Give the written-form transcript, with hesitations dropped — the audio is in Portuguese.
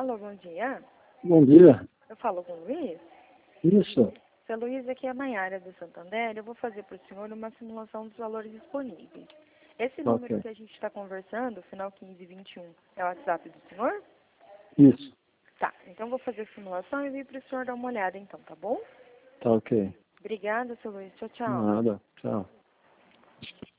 Alô, bom dia. Bom dia. Eu falo com o Luiz. Isso. Seu Luiz, aqui é a Maiara do Santander. Eu vou fazer para o senhor uma simulação dos valores disponíveis. Esse número Ok. que a gente está conversando, final 1521, é o WhatsApp do senhor? Isso. Tá, então vou fazer a simulação e vir para o senhor dar uma olhada então, tá bom? Tá ok. Obrigada, seu Luiz. Tchau, tchau. Nada. Tchau.